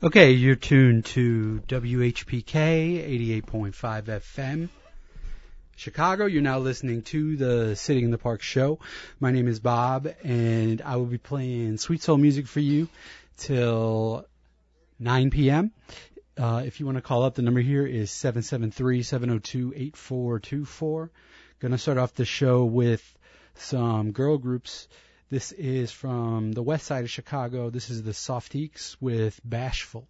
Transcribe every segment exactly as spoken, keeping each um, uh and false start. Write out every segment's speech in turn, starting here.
Okay, you're tuned to W H P K eighty-eight point five F M, Chicago. You're now listening to the Sitting in the Park show. My name is Bob, and I will be playing sweet soul music for you till nine p.m. Uh, if you want to call up, the number here is seven seven three, seven oh two, eight four two four. Going to start off the show with some girl groups. This is from the west side of Chicago. This is the Softiques with Bashful.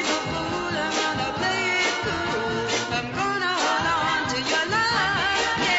Yeah.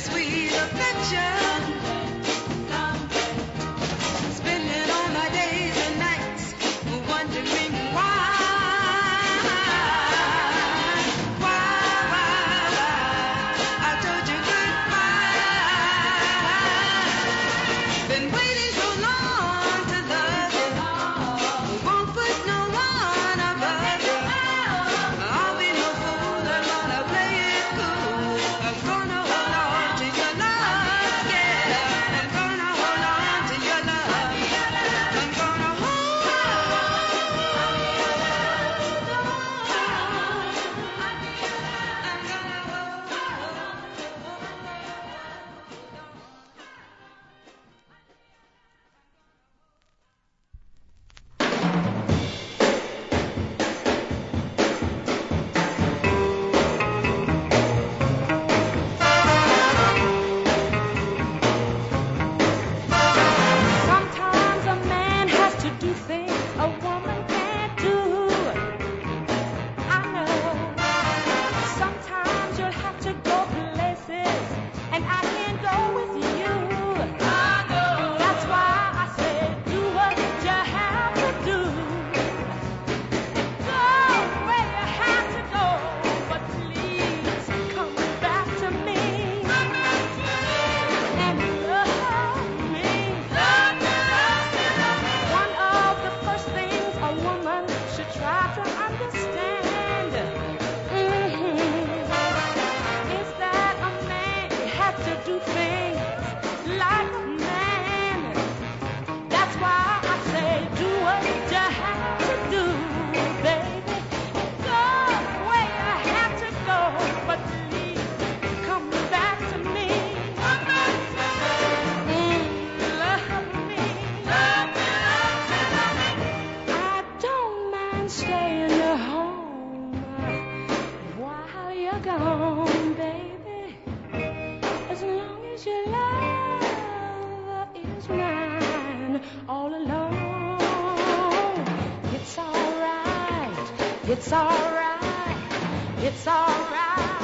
It's alright, it's alright,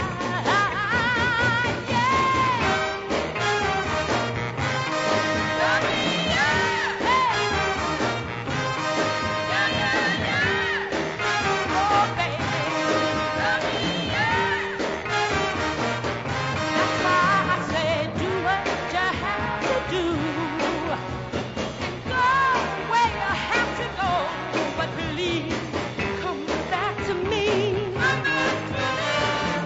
yeah. Love me, yeah. Hey. Yeah, yeah, yeah. Oh, baby, love me, yeah. That's why I say do what you have to do. Go where you have to go, but please come back to me.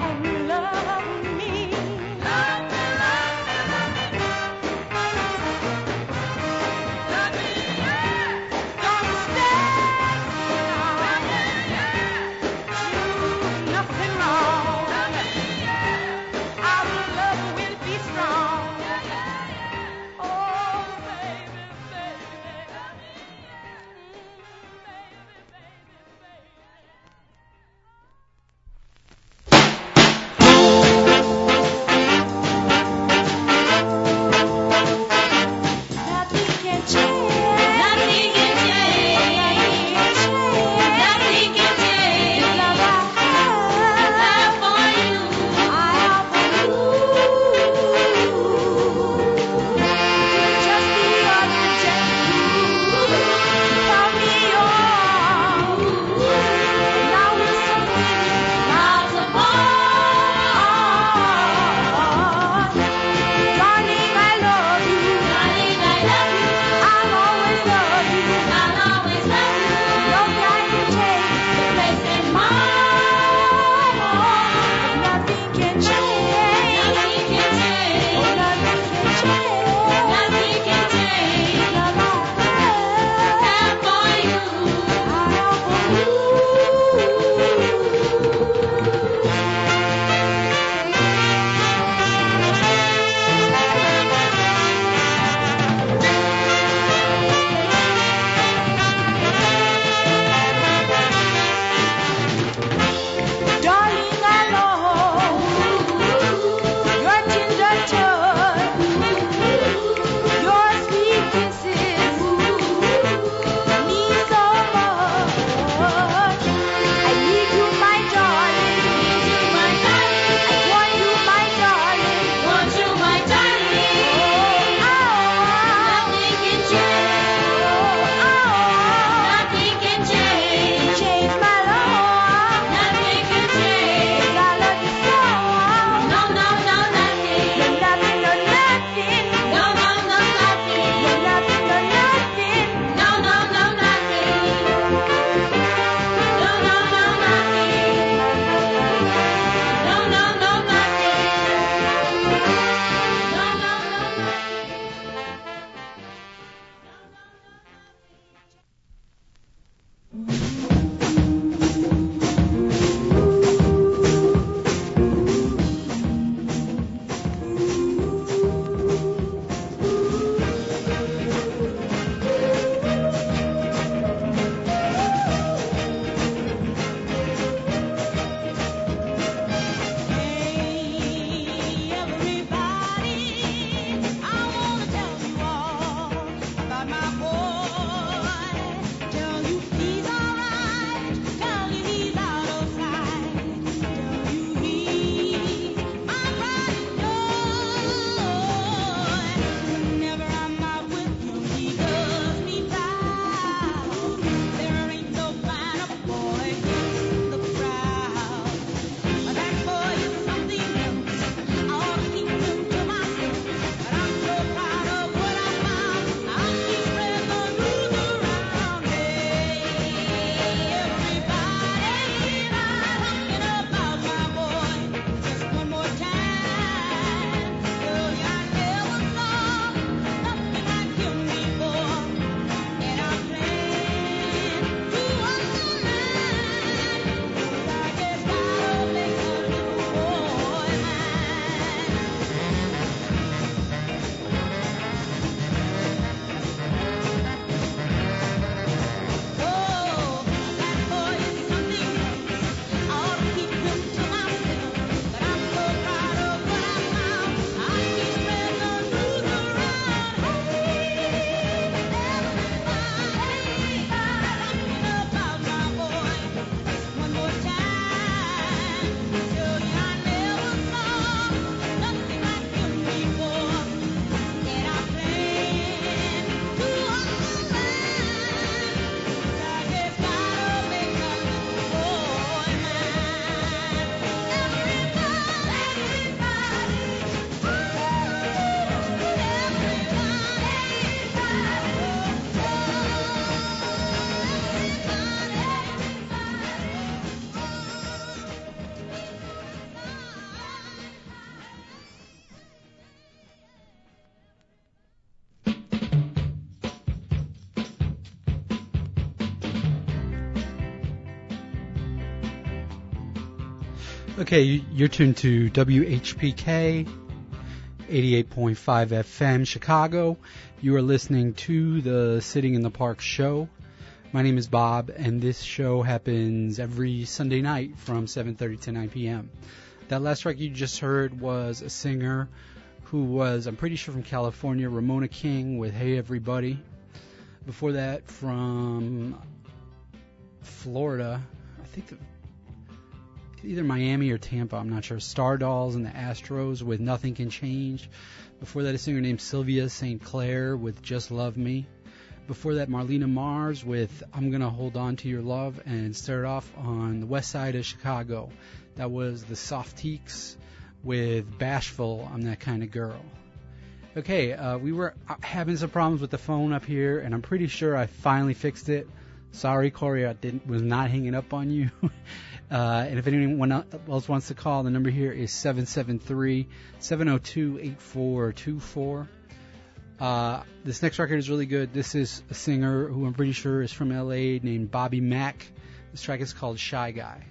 Okay, you- you're tuned to W H P K, eighty-eight point five F M, Chicago. You are listening to the Sitting in the Park show. My name is Bob, and this show happens every Sunday night from seven thirty to nine p.m. That last track you just heard was a singer who was, I'm pretty sure from California, Ramona King with Hey Everybody. Before that, from Florida, I think the either Miami or Tampa, I'm not sure. Stardolls and the Astros with Nothing Can Change. Before that, a singer named Sylvia Saint Clair with Just Love Me. Before that, Marlena Mars with I'm Gonna Hold On to Your Love. And started off on the west side of Chicago. That was the Softeeks with Bashful, I'm That Kind of Girl. Okay, uh, we were having some problems with the phone up here, and I'm pretty sure I finally fixed it. Sorry, Corey, I didn't, was not hanging up on you. Uh, and if anyone else wants to call, the number here is seven seven three, seven oh two, eight four two four. Uh, this next record is really good. This is a singer who I'm pretty sure is from L A named Bobby Mack. This track is called Shy Guy.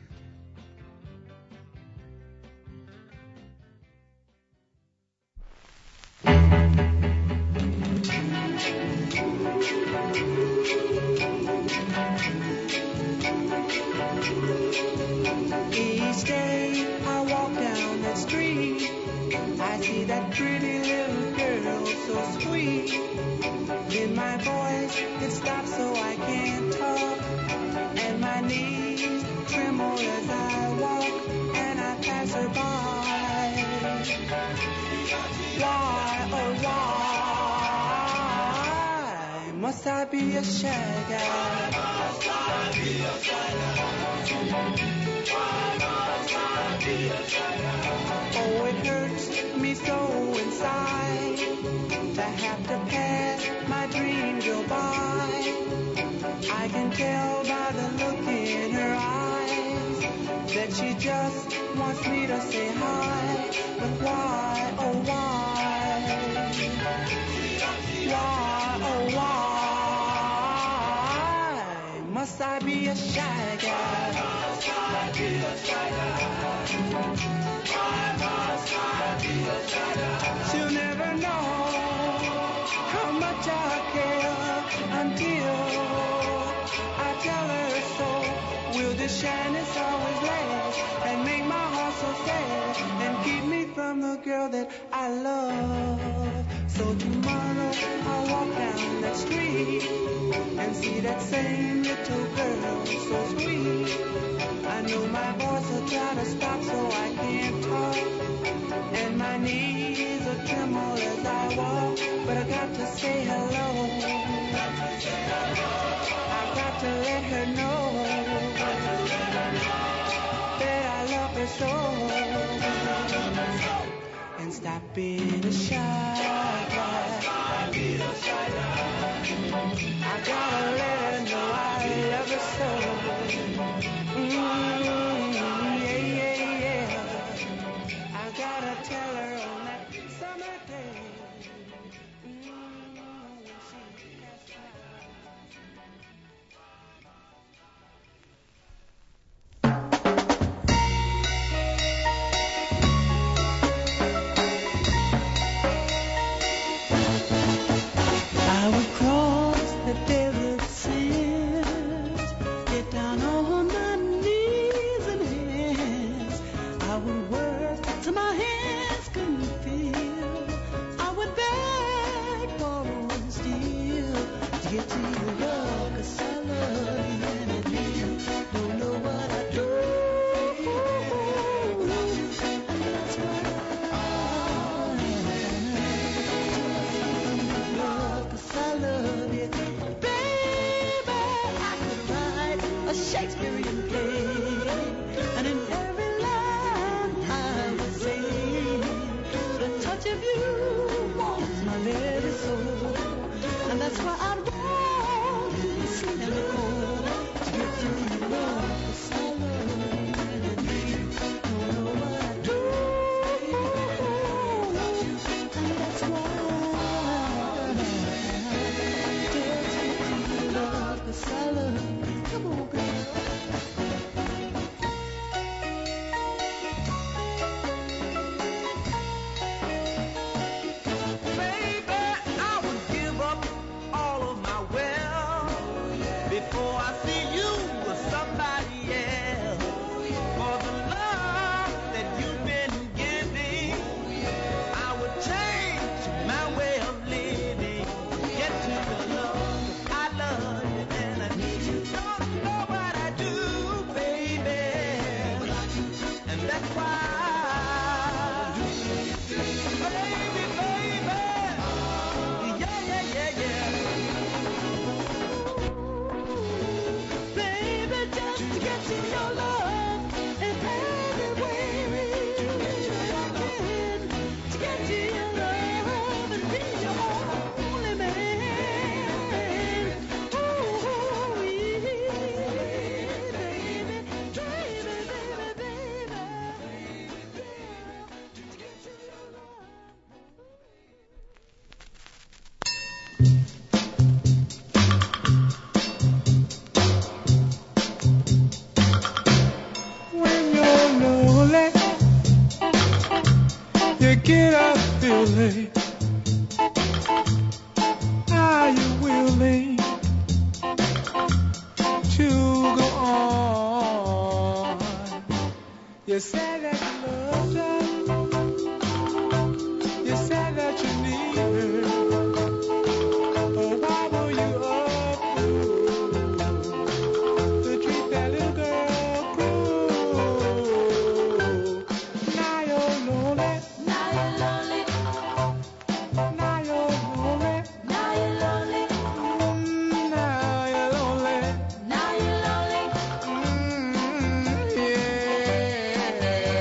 Each day I walk down that street, I see that pretty little girl so sweet. Then my voice it stops so I can't talk, and my knees tremble as I walk, and I pass her by. Why, oh why must I be a shy guy? Oh, it hurts me so inside to have to pass my dream go by. I can tell by the look in her eyes that she just wants me to say hi. But why, oh why? Why, oh why must I be a shy guy? She'll never know how much I care until I tell her so. Will this shyness always last and make my heart so sad and keep me from the girl that I love? So tomorrow I'll walk down that street and see that same little girl so sweet. I know my voice will try to stop so I can't talk, and my knees will tremble as I walk, but I got to say hello. I've got to let her know that I love her so, and stop being a shy guy. I gotta let her know I love her so. Mm, yeah, yeah, yeah. I gotta tell her on that summer day. Mm, when she has I would cross the desert sands, get down on my knees and hands. lonely? Are you willing to go on? You said that you loved her. You said that you need her. Oh, why were you up to treat that little girl cruel? Now you're lonely. Now you're lonely. Now you're lonely. Now you're lonely. Mm, now you're lonely. Now you're lonely. Mm, yeah.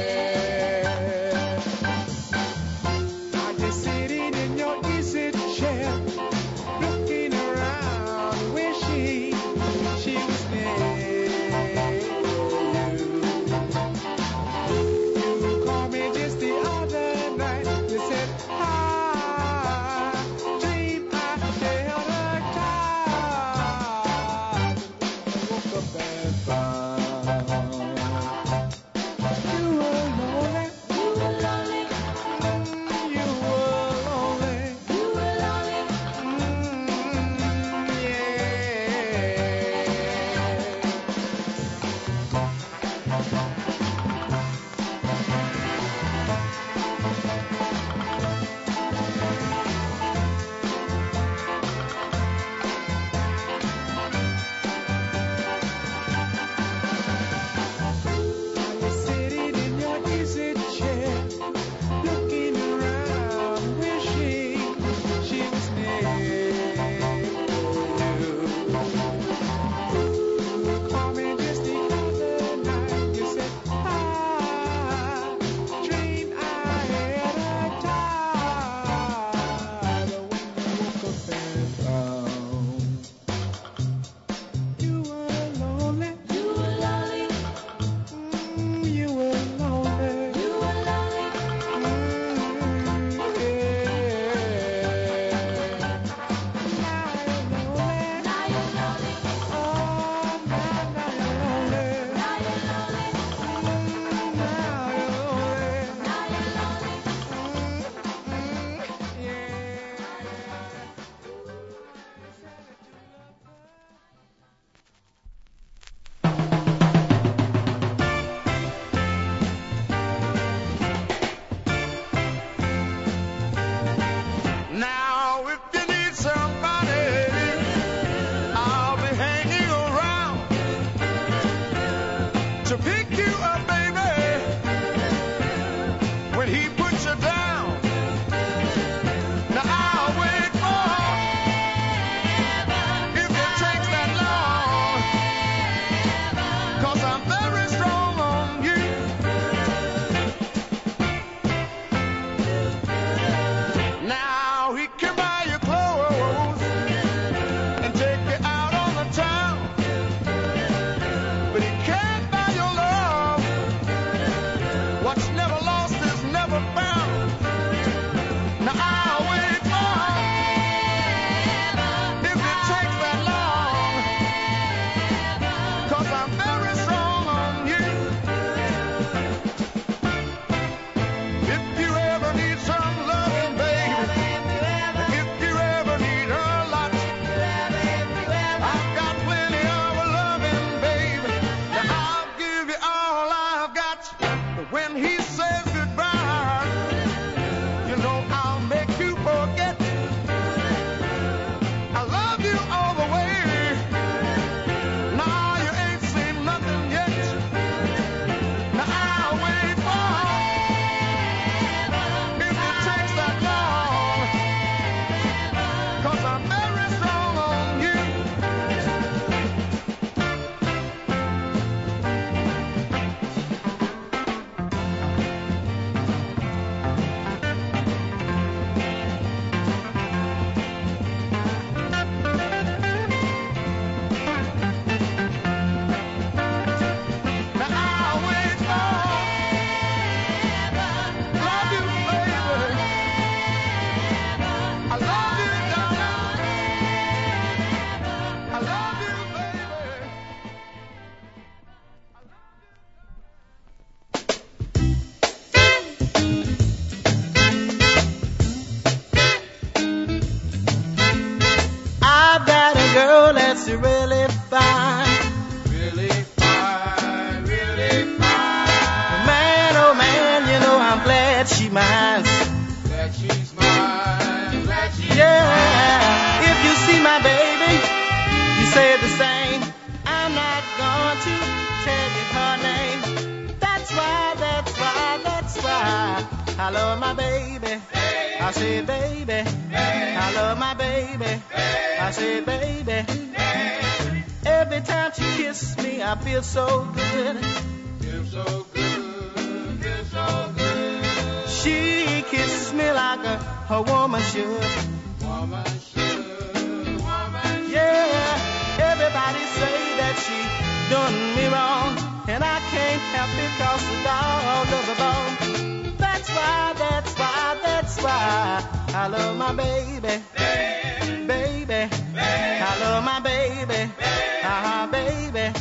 looks really fine. Really fine, really fine. Man, oh man, you know I'm glad she minds. Glad she's mine, glad she's Yeah, if you see my baby, you say the same. I'm not going to tell you her name. That's why, that's why, that's why I love my baby. I say baby, I love my baby. I say baby. Every time she kisses me, I feel so good. Feel so good, feel so good. She kisses me like a, a woman should. Woman should, woman should. Yeah, everybody say that she done me wrong, and I can't help it 'cause the dog does a bone. That's why, that's why, that's why I love my baby. Baby, I love my baby. Uh-huh, baby.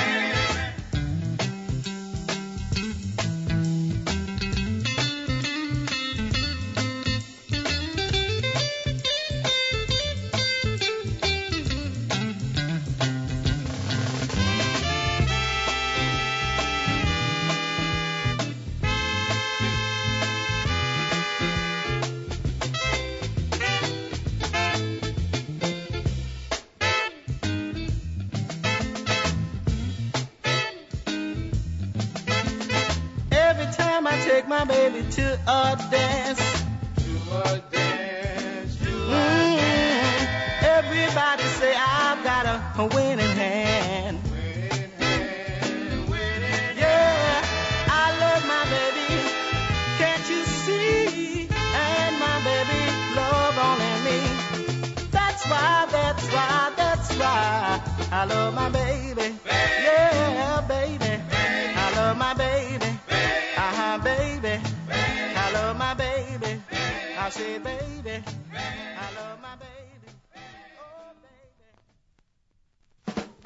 Every time I take my baby to a dance, To a dance, to a mm, dance. everybody say I've got a, a winning hand. Winning hand, winning Yeah, I love my baby, can't you see? And my baby love only me. That's why, that's why, that's why I love my baby. Yeah, baby, I love my baby. Uh-huh, baby, I love my baby. I say baby, I love my baby. Oh, baby.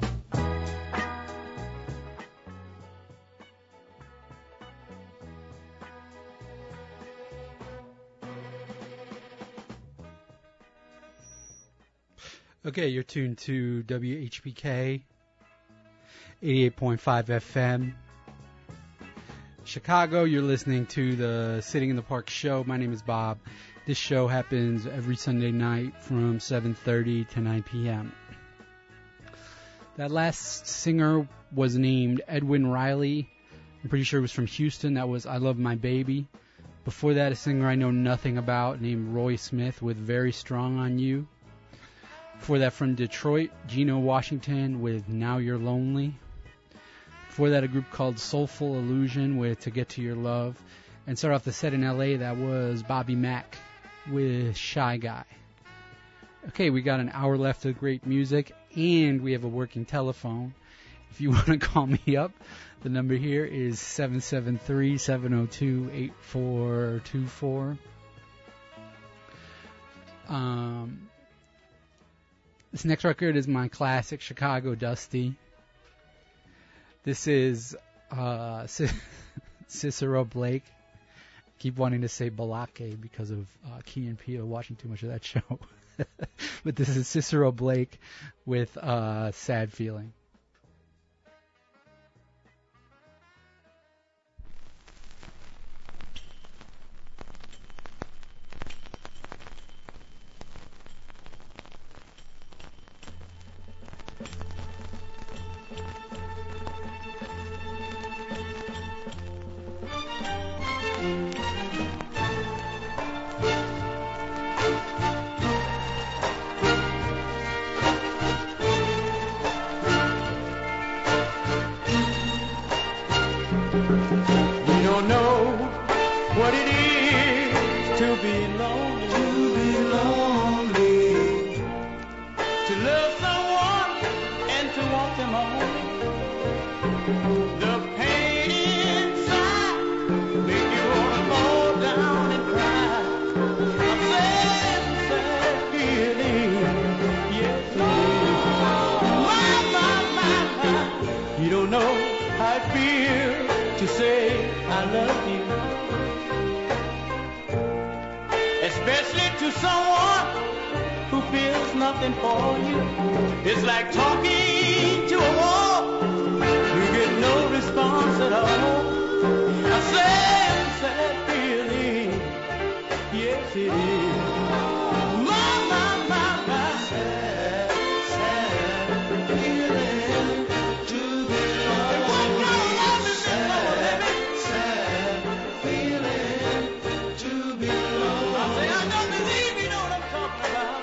Okay, you're tuned to W H P K, eighty-eight point five F M. Chicago, you're listening to the Sitting in the Park show. My name is Bob. This show happens every Sunday night from seven thirty to nine p.m. That last singer was named Edwin Riley. I'm pretty sure it was from Houston. That was I Love My Baby. Before that, a singer I know nothing about named Roy Smith with Very Strong on You. Before that, from Detroit, Geno Washington with Now You're Lonely. Before that, a group called Soulful Illusion with To Get to Your Love. And start off the set in L A, that was Bobby Mack with Shy Guy. Okay, we got an hour left of great music, and we have a working telephone. If you want to call me up, the number here is seven seven three, seven oh two, eight four two four. Um... This next record is my classic, Chicago Dusty. This is uh, C- Cicero Blake. Keep wanting to say Balake because of uh, Key and Peele watching too much of that show. But this is Cicero Blake with uh, Sad Feeling. Especially to someone who feels nothing for you. It's like talking to a wall. You get no response at all. A sad, sad feeling. Yes, it is. My, my, my, my. Sad, sad feeling to be lonely. What kind of love is this, baby? Sad feeling to be lonely. I say, I don't believe you know what I'm talking about.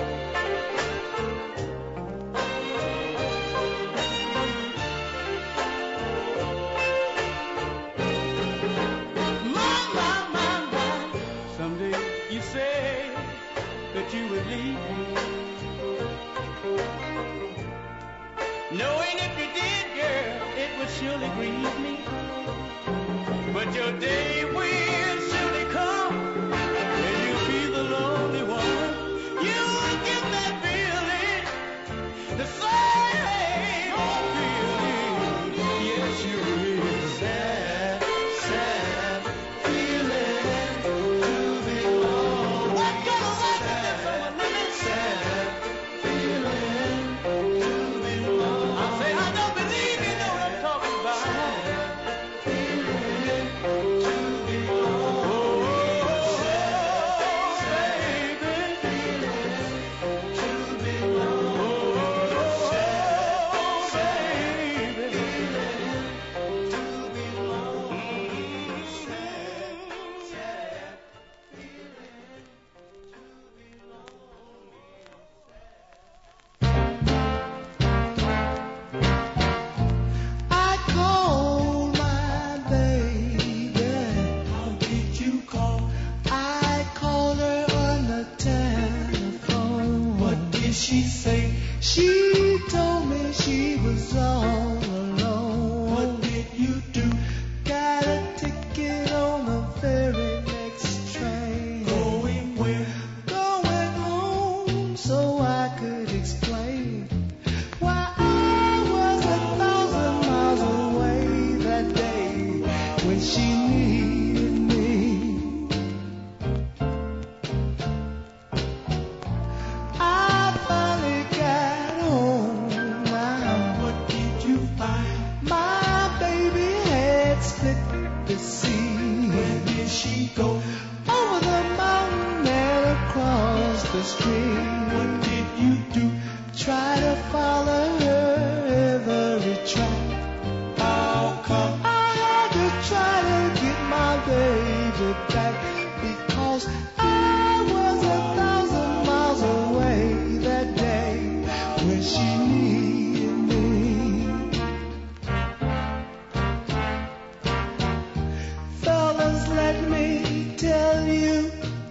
My, my, my, my. Someday you say that you would leave me. Knowing if you did, girl, it would surely grieve me. But your day will surely come, and you'll be the lonely one. You'll get that feeling, the same old feeling. Yes, you will. Sad, sad feeling to be lonely. What kind of life is this I'm living? Sad feeling to be lonely. I say, I don't believe you know what I'm talking about. Feeling to be lonely. I called my baby. How did you call? I called her on the telephone. What did she say? She told me she was all alone. What did you do? Got a ticket on the very next train. Going where? Going home so I could explain why I was a thousand miles away that day when she needed me. I finally got home now. What did you find? My baby had split the sea. Where did she go? Over the mountain and across the stream. What did you do? Try to follow her every track. How come? I had to try to get my baby back because I was a thousand miles away that day when she needed me. Fellas, let me tell you,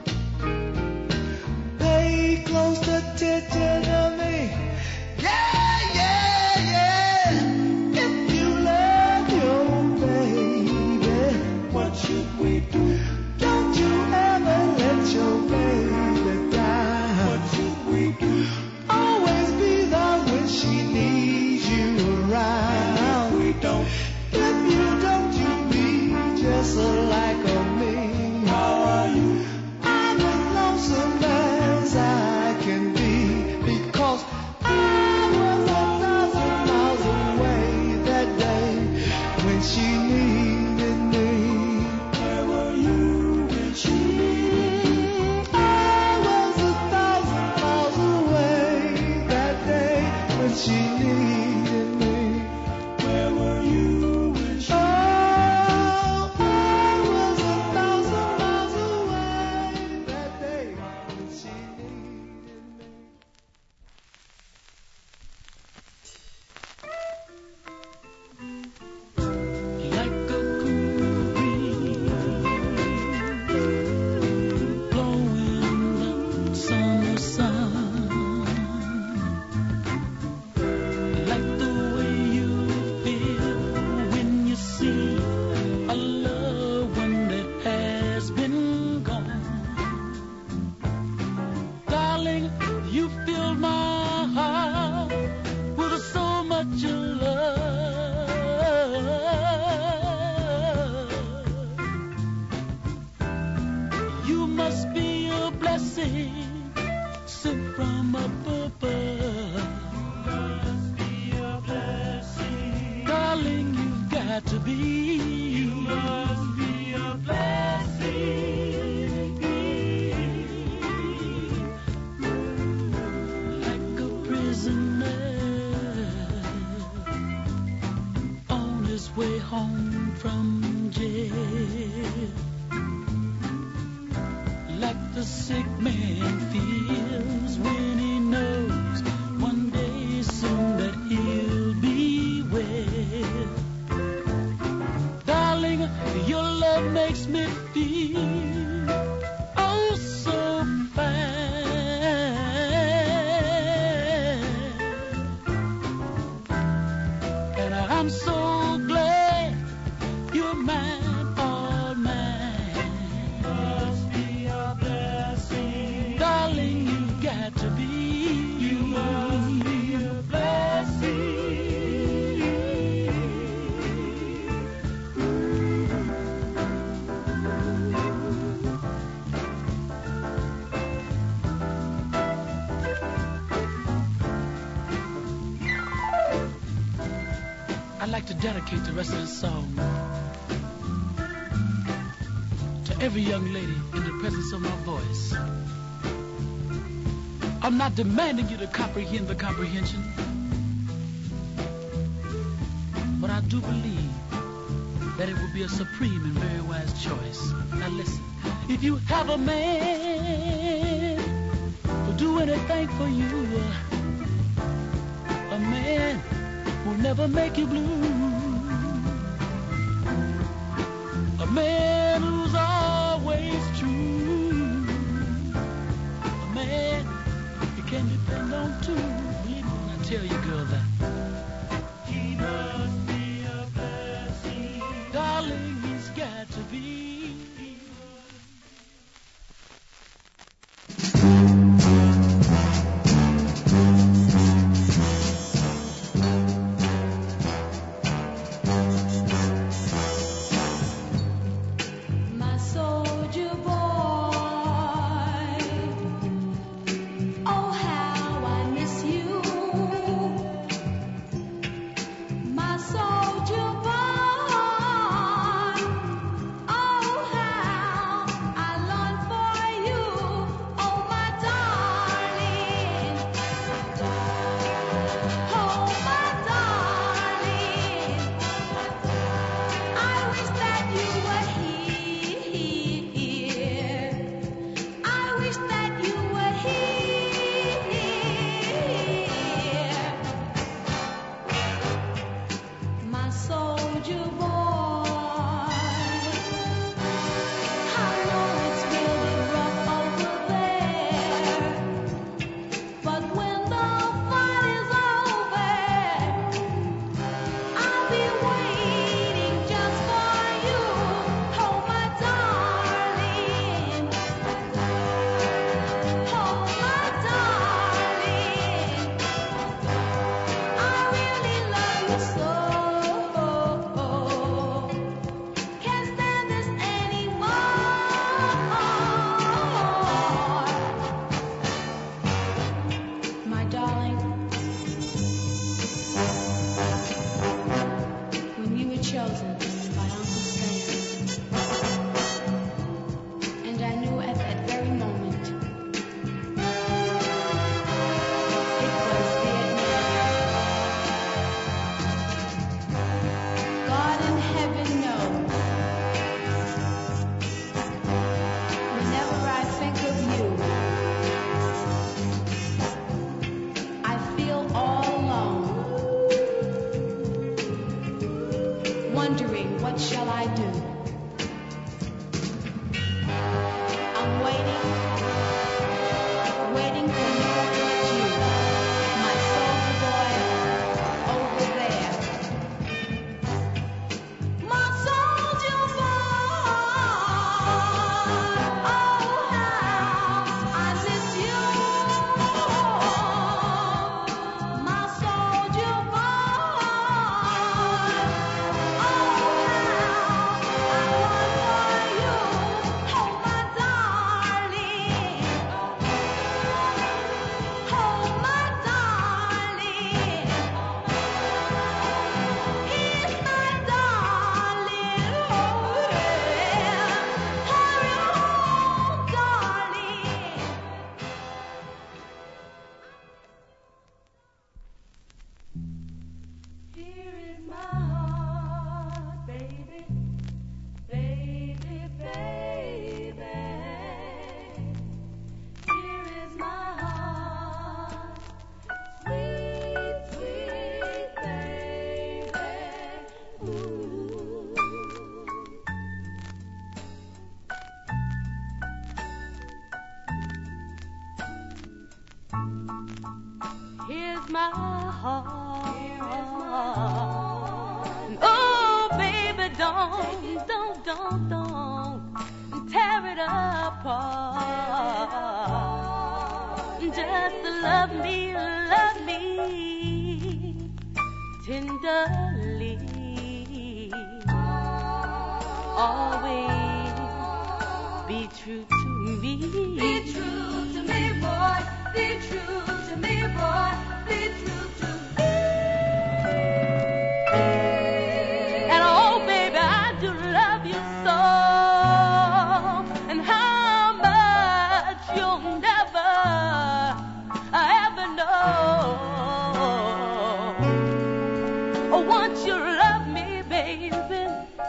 pay close attention to me. Yeah, yeah, yeah. If you love your baby, what should we do? Don't you ever let your baby die. What should we do? Always be there when she needs you around. We don't. If you don't, you be just like a me. How are you? I'm as lonesome as I can be because I was a thousand miles away that day when she needed me. Where were you when she needed me? I was a thousand miles away that day when she needed me. Where were you when she? Oh, I was a thousand miles away that day when she needed me. Like a cool breeze blowing the summer sun, like the way you feel when you see a loved one that has been gone. Darling, you filled my heart with so much love. You must be a blessing sent from above. Must be a blessing. Darling, you've got to be. You must be a blessing. Like a prisoner on his way home from jail. Like the sick man feels when he knows one day soon that he'll be well. Darling, your love makes me feel oh so fine. And I'm so glad you're mine, all mine. Must be a blessing. Darling, you've got to be. You must be a blessing. I'd like to dedicate the rest of this song to every young lady in the presence of my voice. I'm not demanding you to comprehend the comprehension, but I do believe that it will be a supreme and very wise choice. Now listen, if you have a man who'll do anything for you, a man will never make you blue, a man who's always true, a man you can depend on too. Believe me when I tell you, girl, that he must be a blessing. Darling, he's got to be. My soldier boy, oh how I miss you. My soldier boy, oh how I long for you. Oh my darling, oh my darling, I wish that you were here. I wish that you were here. My soldier boy, I know it's really rough over there, but when the fight is over, I'll be waiting just for you. Oh my darling, oh my darling, I really love you so. Can't stand this anymore. My darling, when you were chosen by Uncle Sam, and I knew at that very moment it was Vietnam. God in heaven knows, whenever I think of you, I feel all alone, wondering what shall I do. I'm waiting, waiting for no one but you, my soldier boy over there. My soldier boy, oh how I miss you. My soldier boy, oh how Here's my heart. Oh, baby, don't, don't, don't, don't tear it apart. Just love me, love me tenderly. Always be true to me. Be true to me, boy. Be true to me, boy. Be true to me. And oh, baby, I do love you so. And how much you'll never ever know. Oh, once you love me, baby,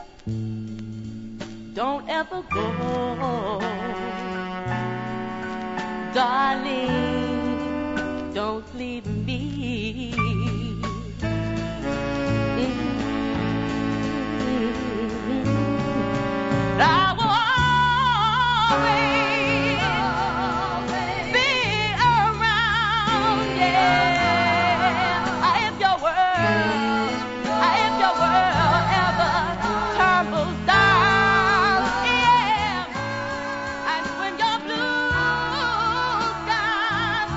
don't ever go. Darling, don't leave me. I will always be around, yeah. If your world, if your world ever tumbles down, yeah. And when your blue skies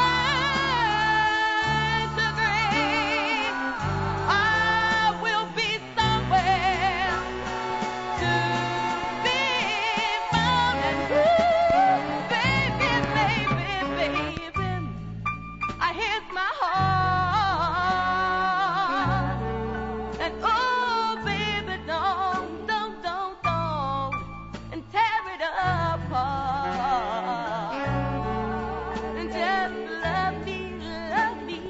turn to gray, I will be somewhere to be found. And ooh, baby, baby, baby, I hit my heart. And oh, baby, don't, don't, don't, don't, and tear it apart. And just love me, love me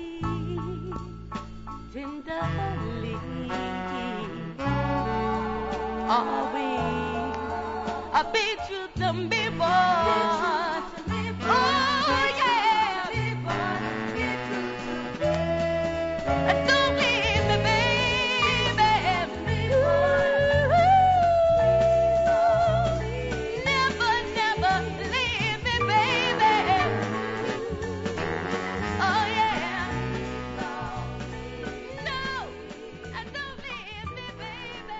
tenderly. Always, I'll be true to me, boy. Oh, yeah. And don't leave me, baby. Never, never leave me, baby. Oh, yeah. No, and don't leave me, baby.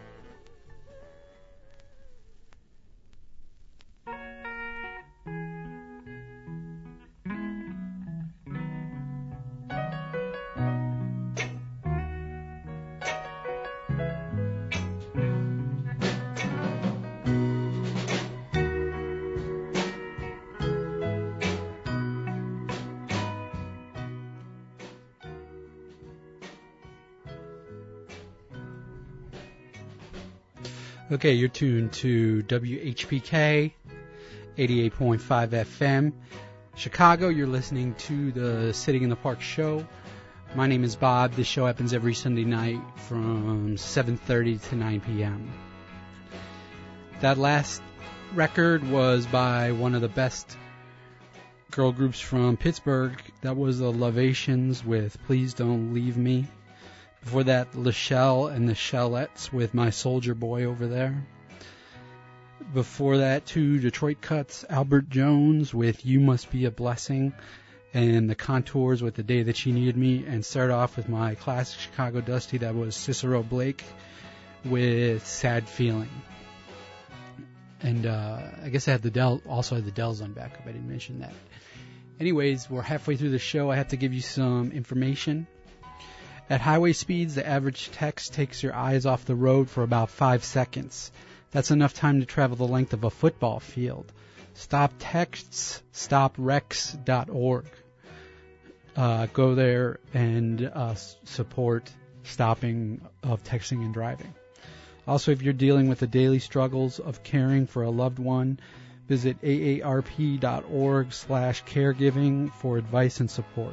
Okay, you're tuned to W H P K, eighty-eight point five F M. Chicago, you're listening to the Sitting in the Park show. My name is Bob. This show happens every Sunday night from seven thirty to nine p.m. That last record was by one of the best girl groups from Pittsburgh. That was the Lovations with Please Don't Leave Me. Before that, Lachelle and the Shellettes with My Soldier Boy over there. Before that, two Detroit cuts, Albert Jones with You Must Be a Blessing, and the Contours with The Day That She Needed Me, and start off with my classic Chicago Dusty, that was Cicero Blake with Sad Feeling. And uh, I guess I had the Del, also had the Dells on backup. I didn't mention that. Anyways, we're halfway through the show. I have to give you some information. At highway speeds, the average text takes your eyes off the road for about five seconds. That's enough time to travel the length of a football field. Stop Texts, stop rex dot org. Uh, go there and uh, support stopping of texting and driving. Also, if you're dealing with the daily struggles of caring for a loved one, visit A A R P dot org slash caregiving for advice and support.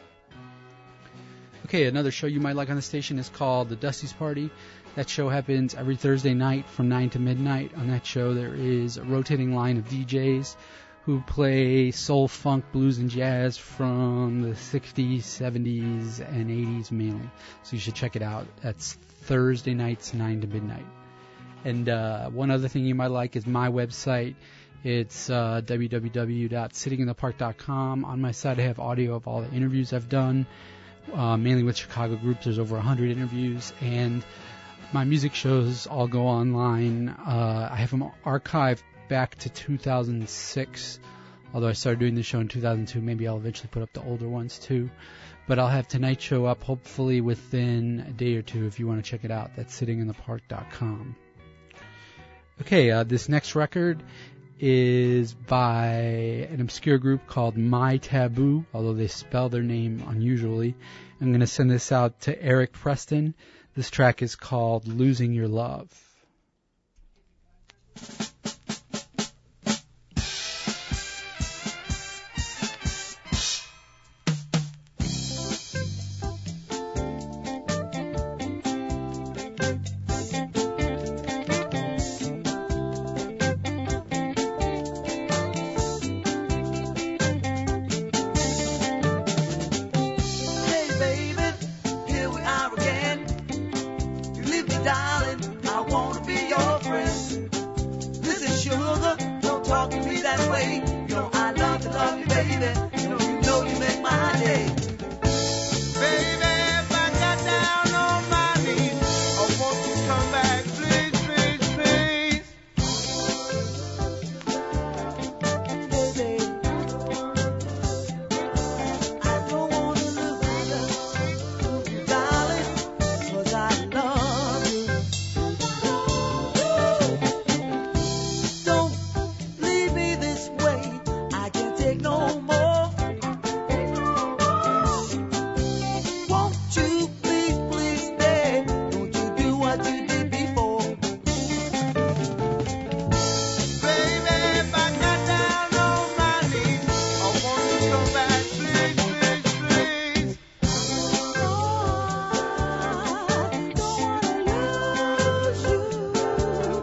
Okay, another show you might like on the station is called The Dusty's Party. That show happens every Thursday night from nine to midnight. On that show, there is a rotating line of D Js who play soul, funk, blues, and jazz from the sixties, seventies, and eighties mainly. So you should check it out. That's Thursday nights, nine to midnight. And uh, one other thing you might like is my website It's uh, w w w dot sitting in the park dot com. On my site, I have audio of all the interviews I've done, uh, mainly with Chicago groups. There's over one hundred interviews, and my music shows all go online. Uh, I have them archived back to two thousand six, although I started doing the show in two thousand two. Maybe I'll eventually put up the older ones too. But I'll have tonight's show up hopefully within a day or two if you want to check it out. That's sitting in the park dot com. Okay, uh, this next record is by an obscure group called My Taboo, although they spell their name unusually. I'm going to send this out to Eric Preston. This track is called Losing Your Love.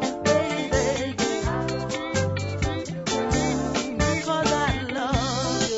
Because I love you.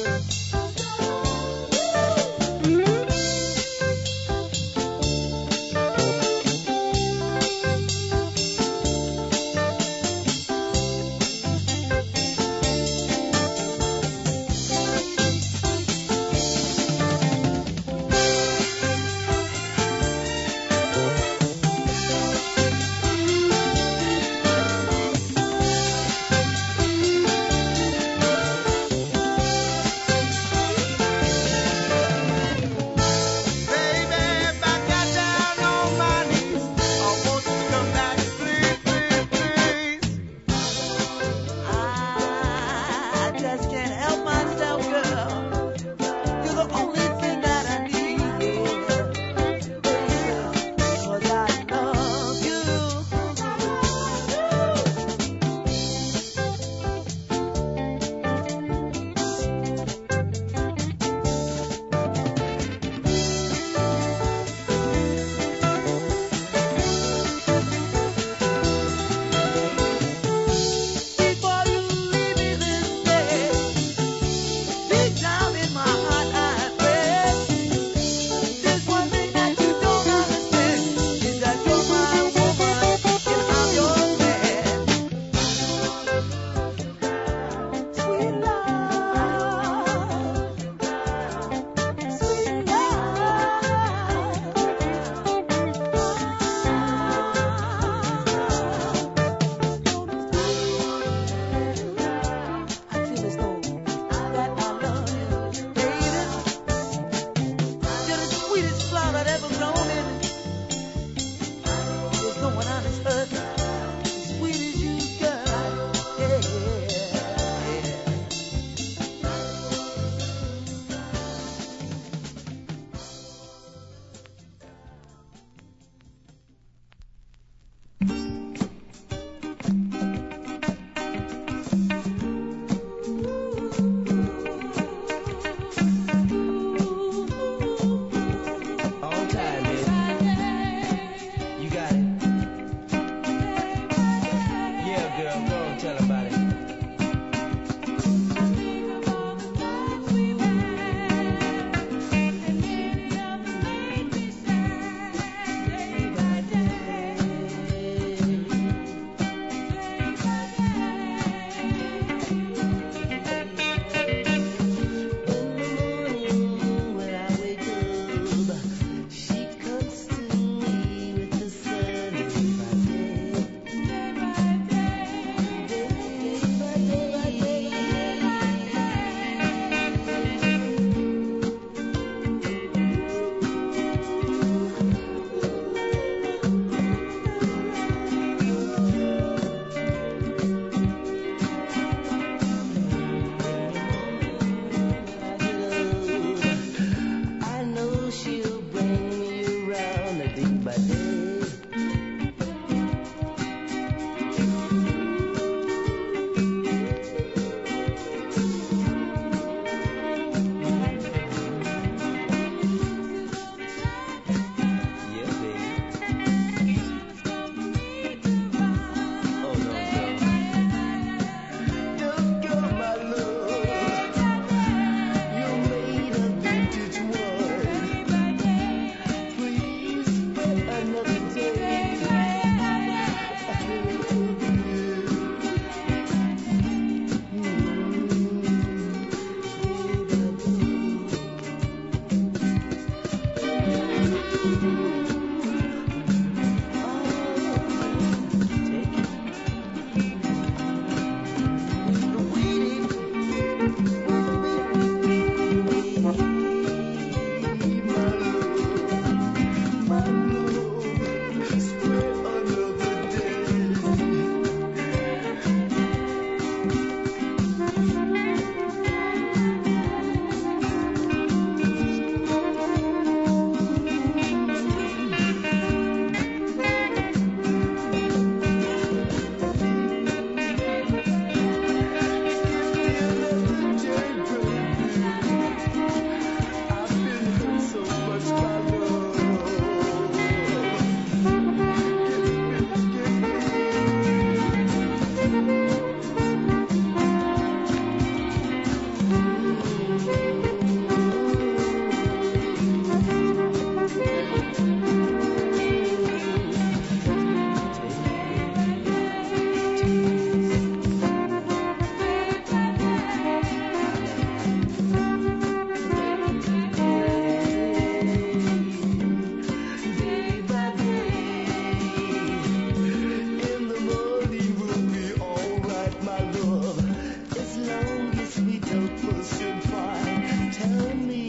me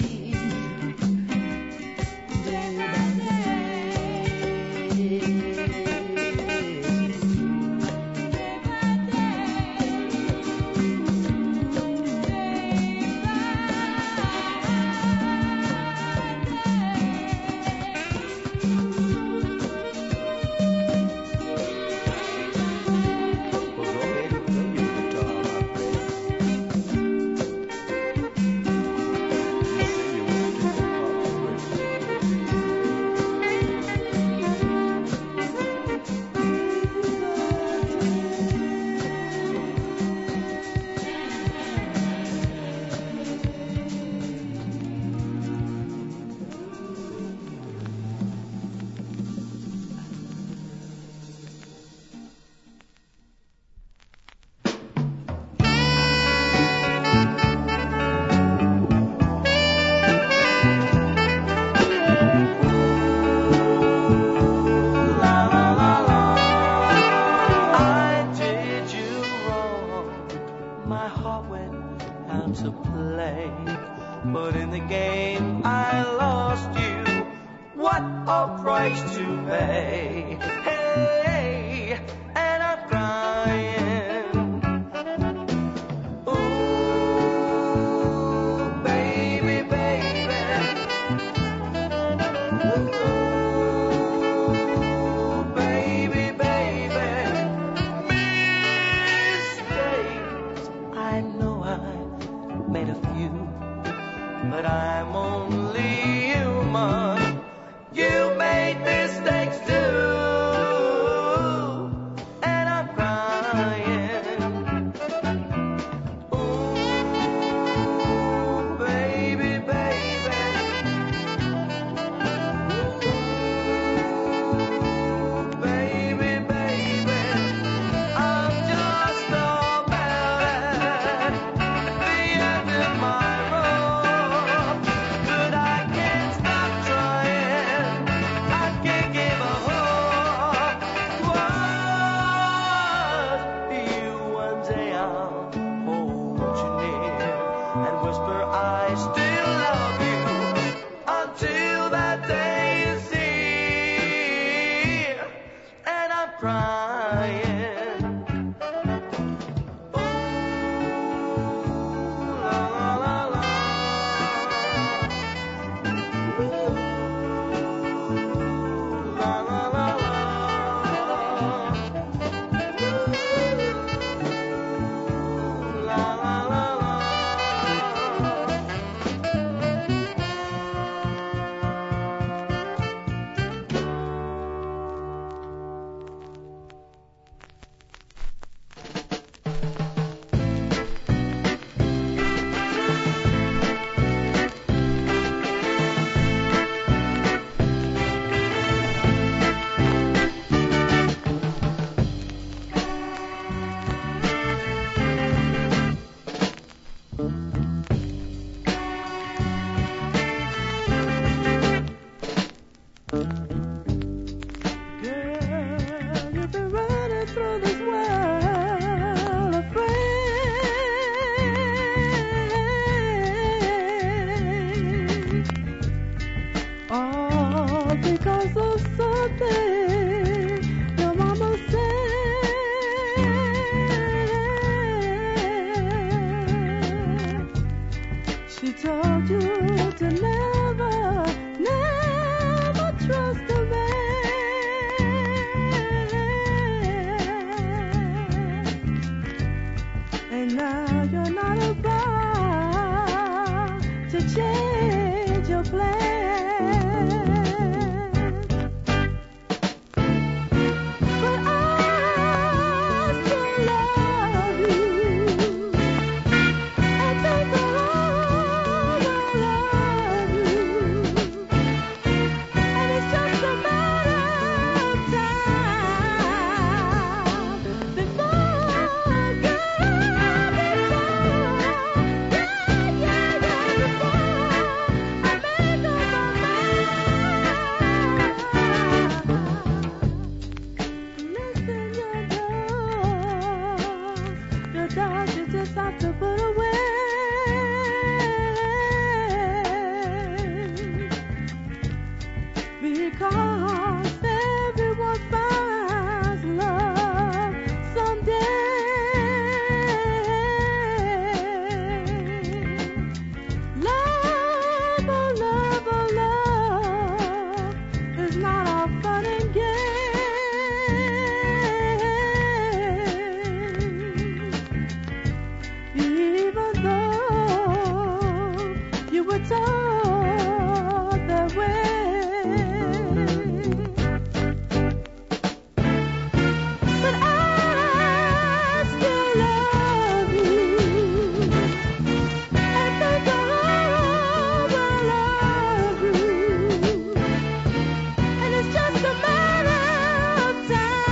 day by I it's all the way. But I still love you. I think I'll always love you. And it's just a matter of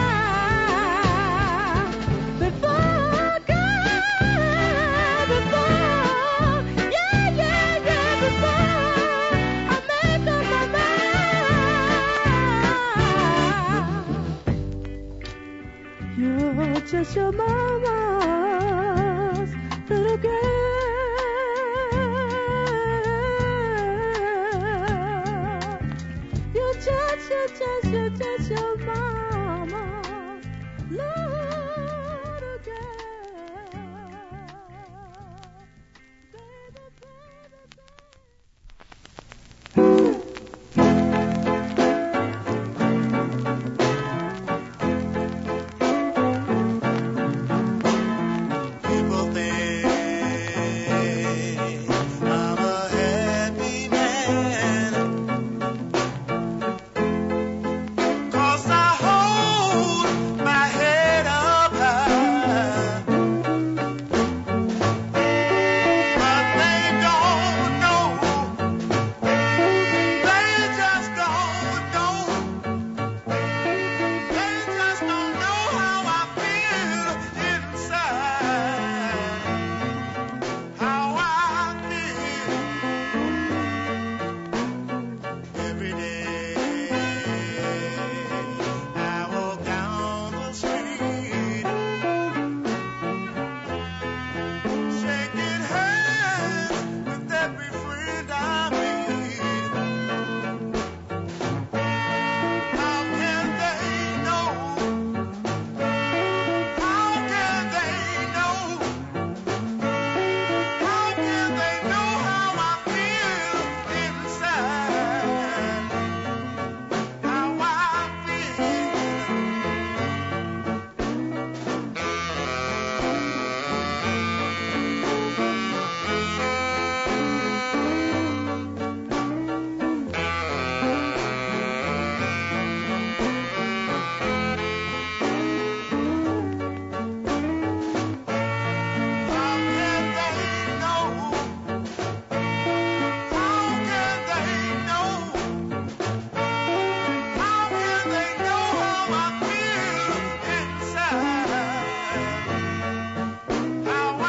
time before God, before, yeah, yeah, yeah, before I make up my mind. You're just your mama's little girl. You're just, you're just, you're just your mama's little girl. Baby, baby, baby. People think I'm a happy man, 'cause I hold my head up high. But they don't know, they just don't know, they just don't know how I feel inside, how I feel every day. I walk down the street, shaking hands with every friend I meet. How can they know? How can they know? How can they know how I feel inside? How I feel. How can they know? How can they know? How can they know how I feel inside? How I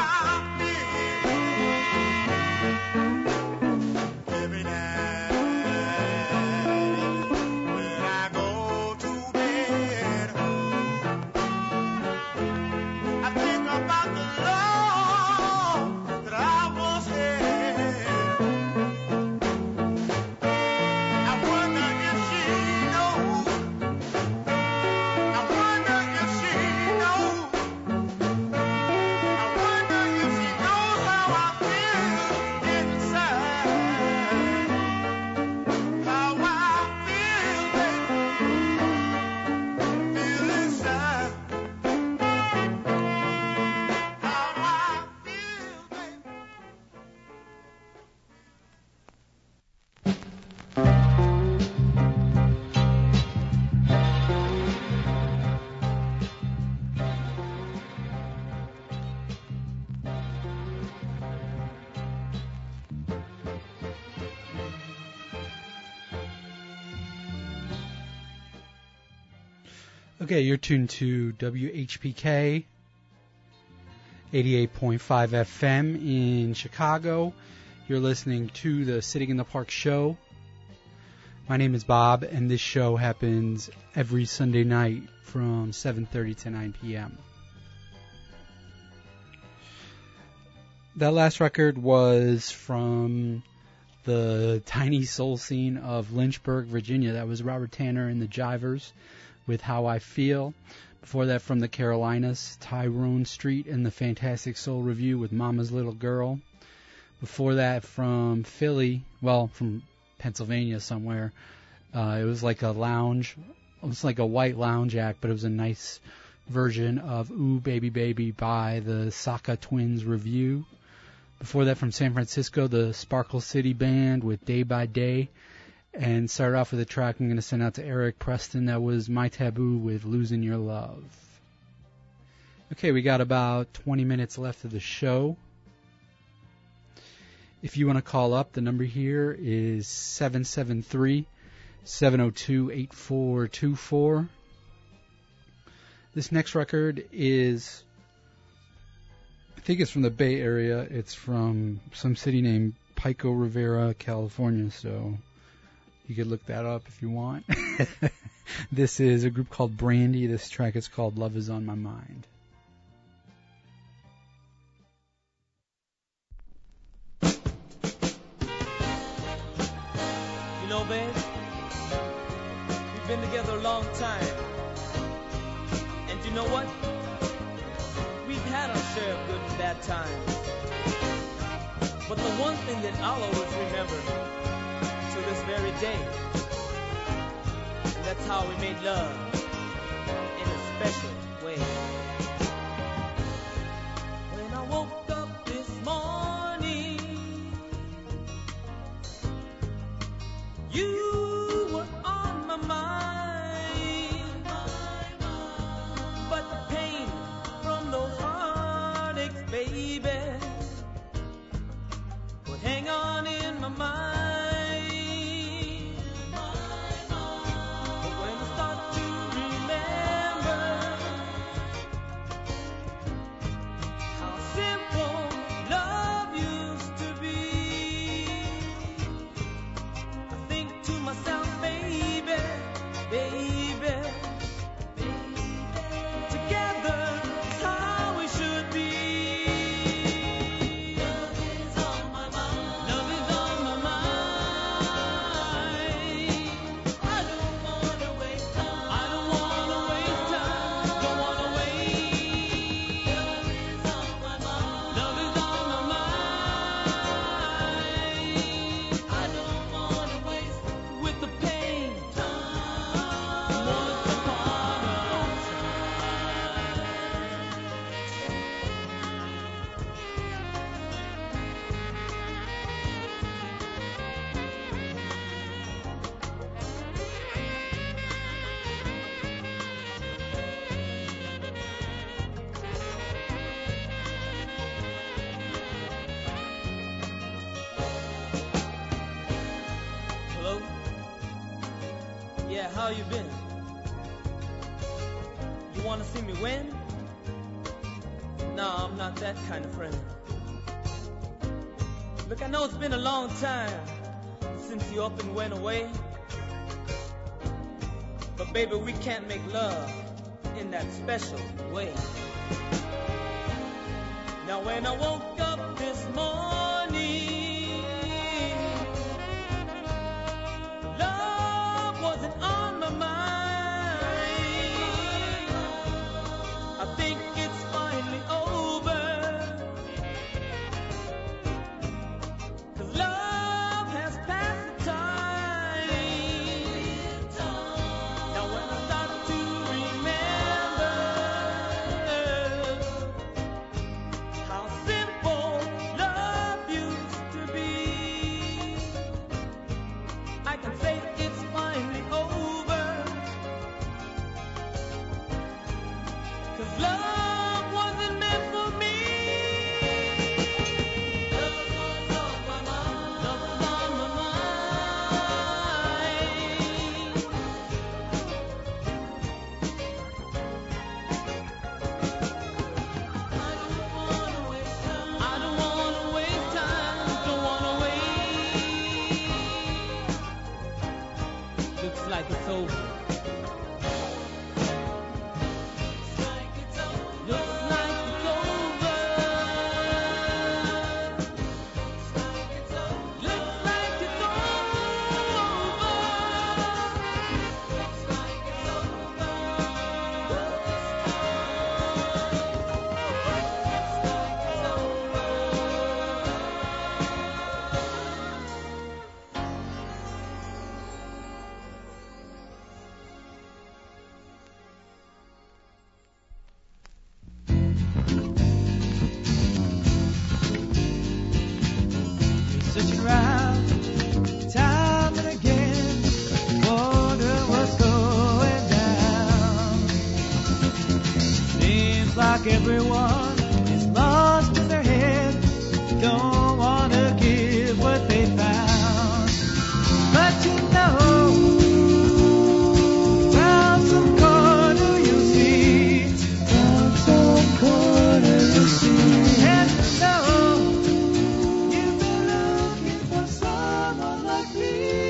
feel every night when I go to bed. I think about the love that I once had. I wonder if she knows. I wonder if she knows. I wonder if she knows how I feel inside. How I feel, baby. Feel inside. How I feel, baby. Okay, you're tuned to W H P K eighty-eight point five F M in Chicago. You're listening to the Sitting in the Park show. My name is Bob, and this show happens every Sunday night from seven thirty to nine p.m. That last record was from the tiny soul scene of Lynchburg, Virginia. That was Robert Tanner and the Jivers with How I Feel. Before that, from the Carolinas, Tyrone Street and the Fantastic Soul Review with Mama's Little Girl. Before that, from Philly, well, from Pennsylvania somewhere, uh, it was like a lounge, it was like a white lounge act, but it was a nice version of Ooh Baby Baby by the Saka Twins Review. Before that, from San Francisco, the Sparkle City Band with Day by Day. And started off with a track I'm going to send out to Eric Preston. That was My Taboo with Losing Your Love. Okay, we got about twenty minutes left of the show. If you want to call up, the number here is seven seven three, seven oh two, eight four two four. This next record is, I think it's from the Bay Area. It's from some city named Pico Rivera, California, so you could look that up if you want. This is a group called Brandy. This track is called Love Is On My Mind. You know, babe, we've been together a long time. And you know what? We've had our share of good and bad times. But the one thing that I'll always remember to this very day, and that's how we made love in a special way. When I woke up this morning, you were on my mind, but the pain from those heartaches, baby, would hang on in my mind. But when I start to remember how simple love used to be, I think to myself, baby, baby, together is how we should be. Love is on my mind. Love is on my mind. I don't wanna waste time. I don't wanna waste time. Don't wanna wait. Love is on my mind. Love is on my mind. I don't wanna waste with the pain. Time. Once upon a time. Hello? Yeah, how you been? You wanna see me win? Nah, I'm not that kind of friend. Look, I know it's been a long time since you up and went away. But baby, we can't make love in that special way. Now when I woke up this morning, love wasn't on my mind. I think it's finally over, 'cause love has passed the time. Now when I start to remember how simple searching around time and again, wonder what's going down. Seems like everyone is lost in their head, don't want to give what they found. But you know, round some corner you'll see, round some corner you'll see, and you know, you've been looking for someone like me.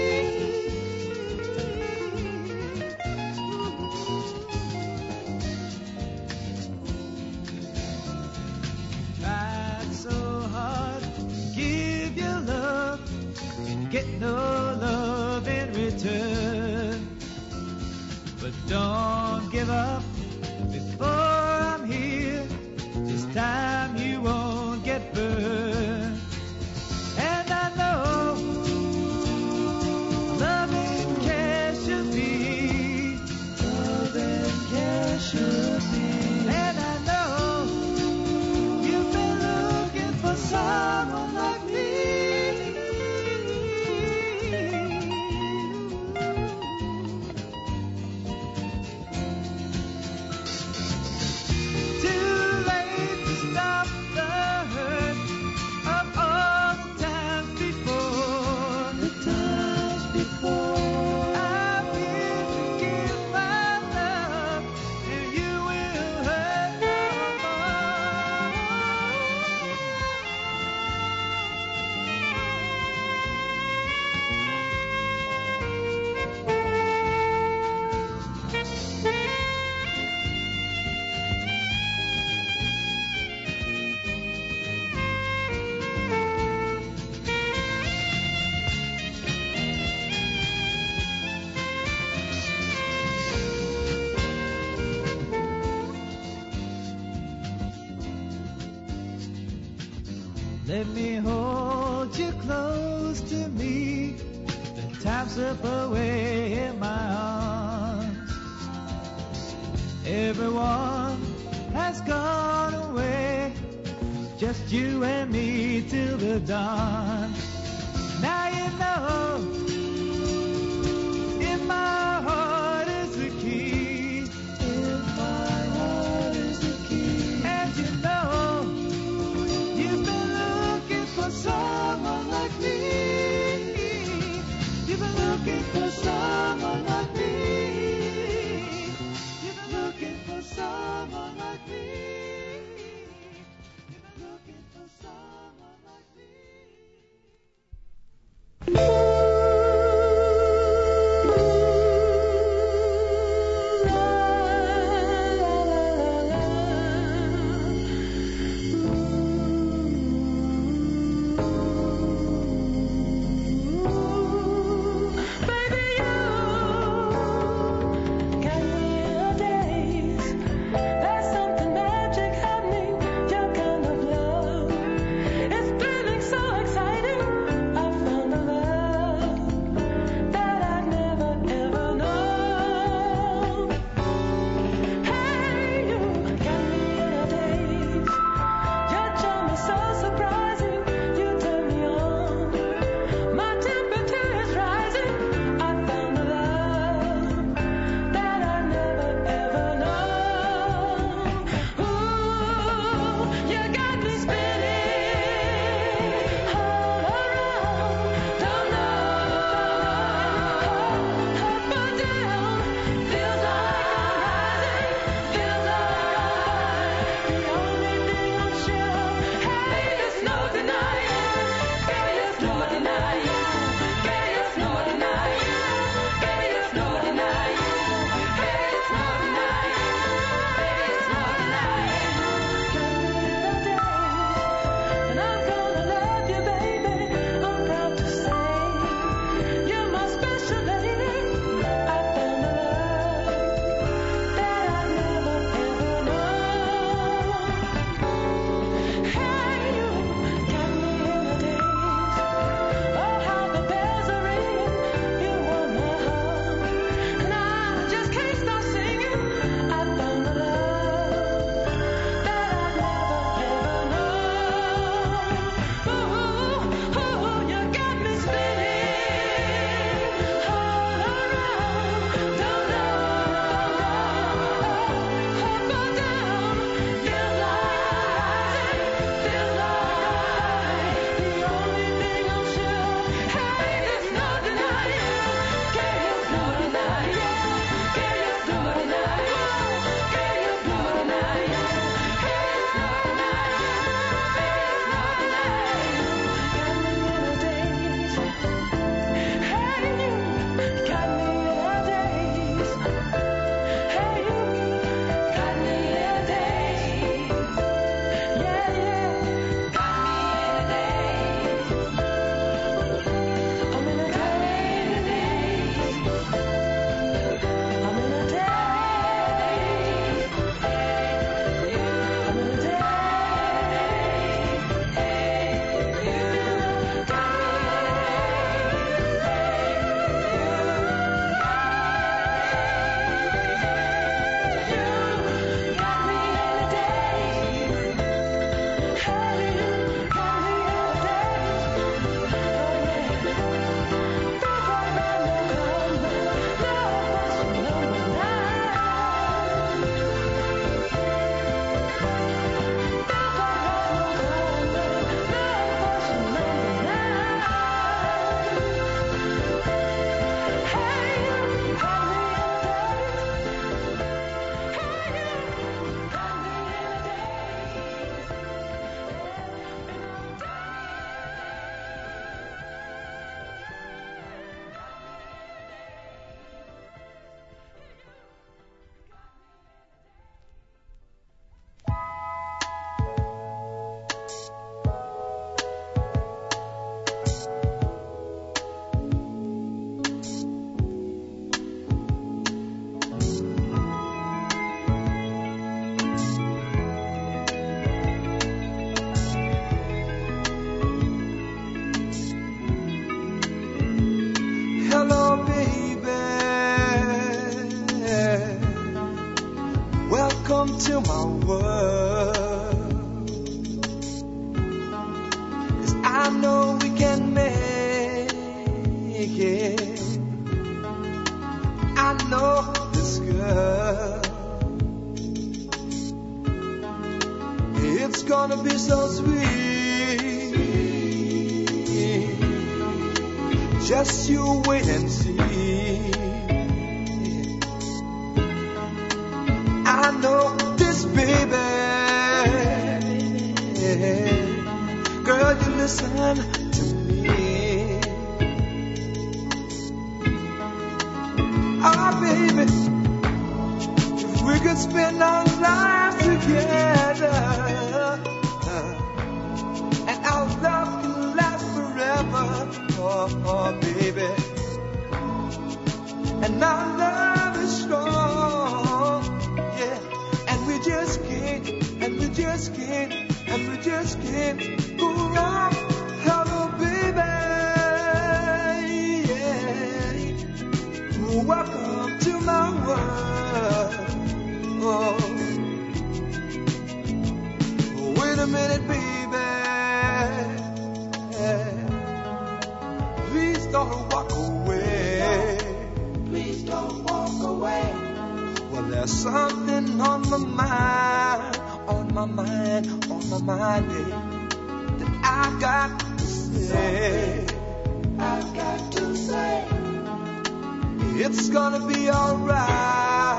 Tried so hard to give you love and get no love in return. But don't give up before I'm here. This time you won't get burned. And I know love and care should be, love and care should be. And I know you've been looking for someone like me. Too late to stop the hurt of all the times before. The times before. I've been to give my love, and you will hurt no more. Let me hold you close to me. The time slip away in my arms. Everyone has gone away, just you and me till the dawn. Now you know, in my heart is the key. In my heart is the key. And you know, you've been looking for someone like me. You've been looking for someone like me. You've been looking for someone like me. You've been looking for someone like me. Baby, you to my world. 'Cause I know we can make it. I know this girl. It's gonna be so sweet. Just you wait and see. I know this baby. Girl, you listen to me. Oh, baby, if we could spend our lives together, and our love can last forever. Oh, oh, baby, and our love is strong, yeah, and we just can't, and we just can't, and we just can't go wrong. Hello, baby, yeah. Welcome to my world. Oh, wait a minute, baby. Please don't walk away. Please don't walk away. Well, there's something on my mind, on my mind, on my mind, yeah, that I got to say. I've got to say. It's gonna be alright.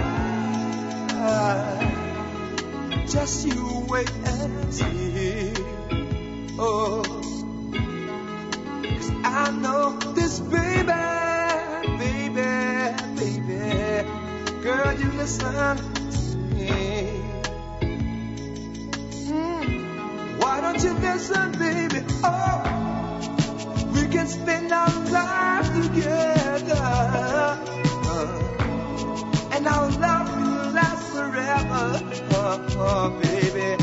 Just you wait and see. Oh, 'cause I know this baby, baby, baby. Girl, you listen to me. Mm. Why don't you listen, baby? Oh, we can spend our lives together, uh, and our love will last forever, oh, oh, baby.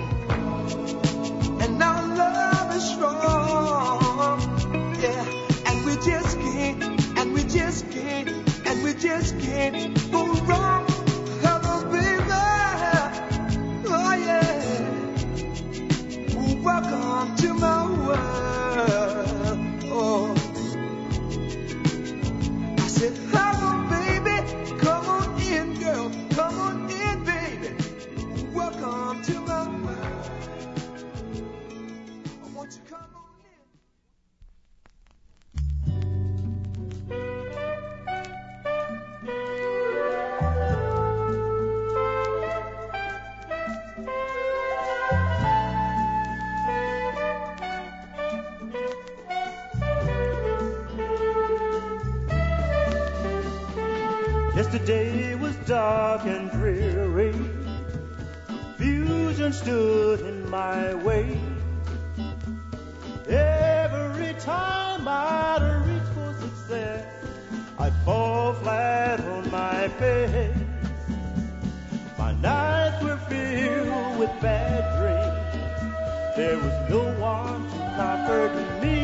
And our love is strong, yeah, and we just can't, and we just can't, and we just can't go wrong. Hello, baby, oh yeah. Welcome to my world. Oh, I said, hello, baby, come on in, girl, come on in, baby. Welcome to my world. I want you to come on in. Yesterday was dark and dreary. Confusion stood in my way. Every time I'd reach for success, I'd fall flat on my face. My nights were filled with bad dreams. There was no one to comfort me.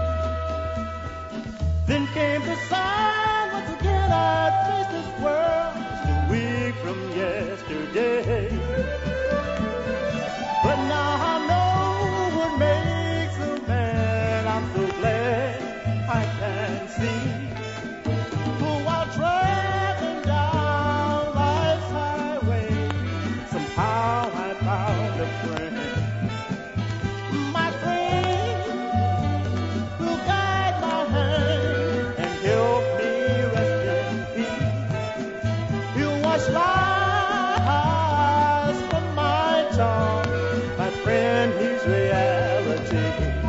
Then came the sign once again I'd face this world just a week from yesterday. But now I know what makes a man. I'm so glad I can see. For while traveling down life's highway, somehow I found a friend. My friend will guide my hand and help me rest in peace. He'll wash lies from my tongue. My friend, he's reality.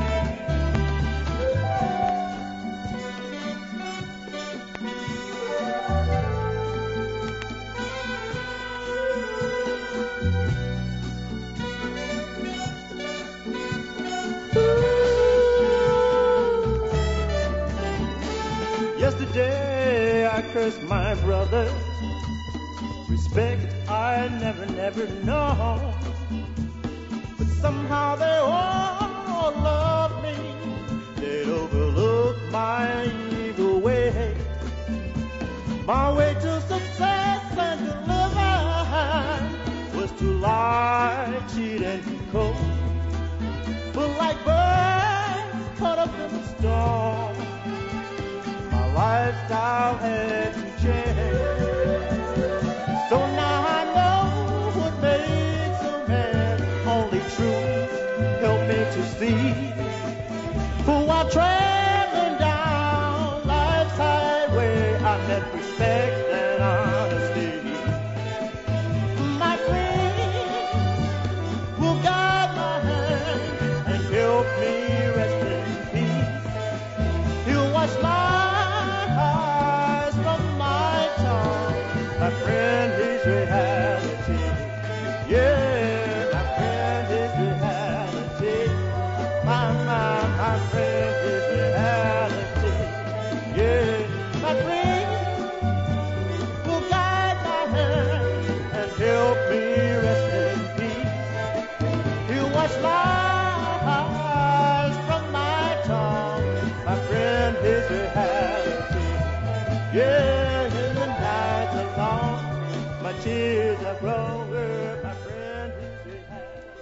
Yesterday I cursed my brother. Respect I never, never known. But somehow they all love me. They'd overlook my evil way. My way to success and deliverance long. My lifestyle hasn't changed. So now I know what makes a man. Only truth help me to see. For while traveling down life's highway, I met respect and honesty. My friend will guide my hand and help me rest in peace. He'll wash my eyes from my tongue. My friend, his reality. Yeah, my friend, his reality. My, my, my friend, his reality. Yeah, my friend will guide my hand and help me rest in peace. He'll wash my eyes from my tongue. My friend, his reality. Yeah, in the nights are long, my tears are flowing. My friend, his reality.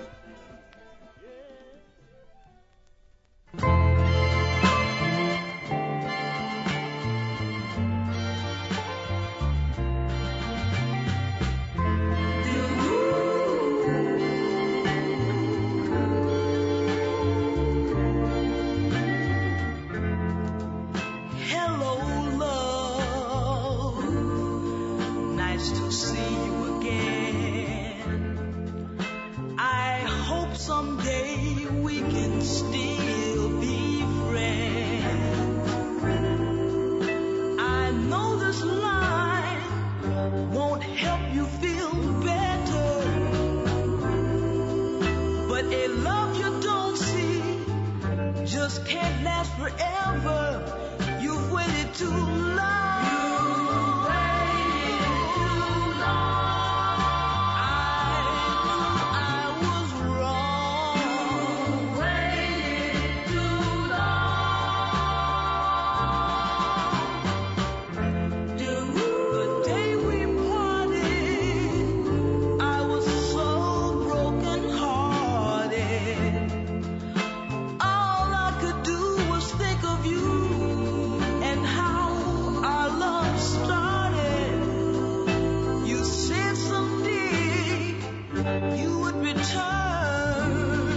Hello, love. Nice to see you again. I hope someday we can still be friends. I know this line won't help you feel better, but a love you don't see just can't last forever. You've waited too long. You've waited too long. I knew I was wrong. You've waited too long. The day we parted, I was so broken hearted. All I could do was think of you and how our love started. You said someday you would return,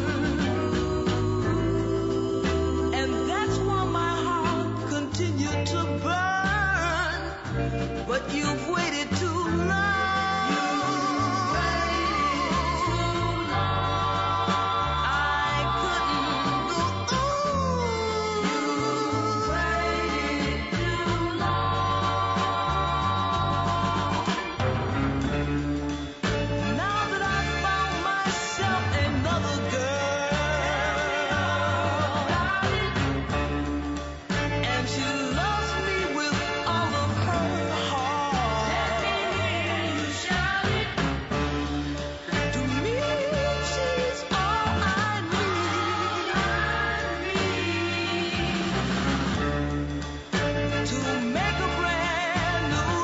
and that's why my heart continued to burn. But you've waited too long. You've waited too long. I couldn't go on. You've waited too long. Now that I found myself another girl, and she loves me with all of her heart. Let me hear you shout it. To me, she's all I need to make a brand new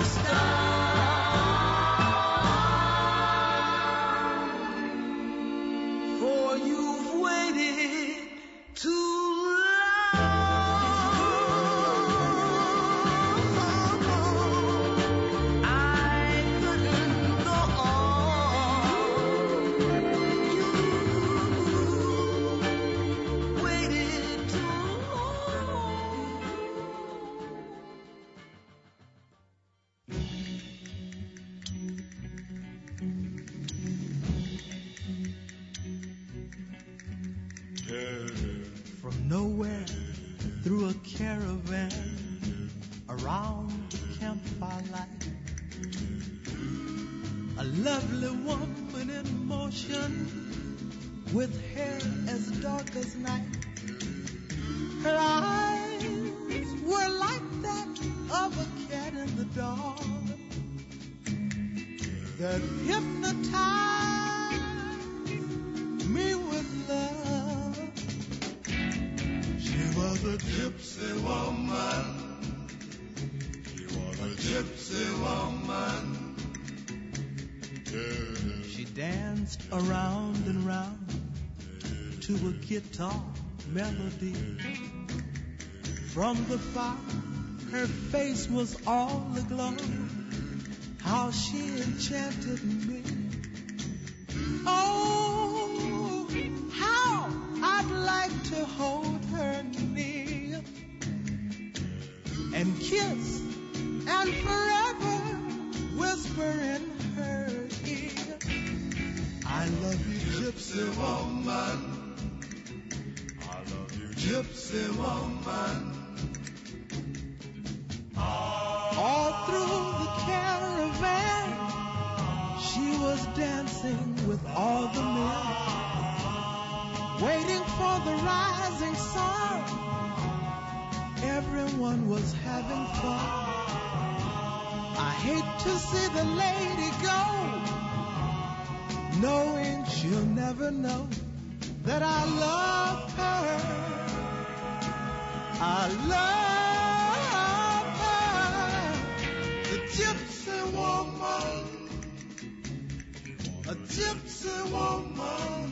start. For you've waited too long. I couldn't go on. You waited too long. From nowhere, through a caravan, around the campfire light, a lovely woman in motion, with hair as dark as night. Her eyes were like that of a cat in the dark, that hypnotized me with love. She was a gypsy woman. She was a gypsy woman. She danced around and round to a guitar melody. from the fire. Her face was all aglow. How she enchanted me. Oh, how I'd like to hold her near and kiss and forever whisper in her ear, I love you, gypsy woman. I love you, gypsy woman. All through the caravan, she was dancing with all the men, waiting for the rising sun. Everyone was having fun. I hate to see the lady go, knowing she'll never know that I love her. I love her, the gypsy woman, a gypsy woman,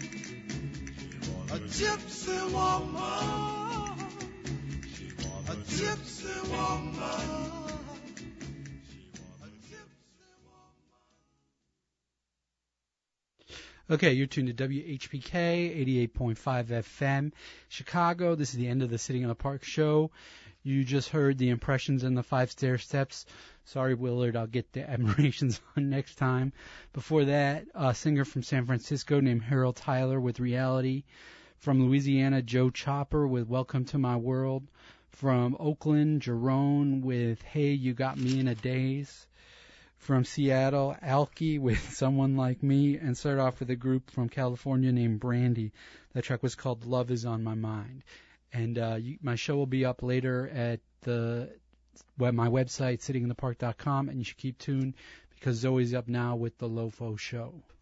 a gypsy woman, a gypsy woman. Okay, you're tuned to W H P K, eighty-eight point five F M, Chicago. This is the end of the Sitting in the Park show. You just heard the impressions and the five stair steps. Sorry, Willard, I'll get the admirations on next time. Before that, a singer from San Francisco named Harold Tyler with Reality. From Louisiana, Joe Chopper with Welcome to My World. From Oakland, Jerome with Hey, You Got Me in a Daze. From Seattle, Alki with Someone Like Me, and started off with a group from California named Brandy. That track was called Love Is On My Mind. And uh, you, my show will be up later at the web, my website, sitting in the park dot com, and you should keep tuned because Zoe's up now with the Lofo Show.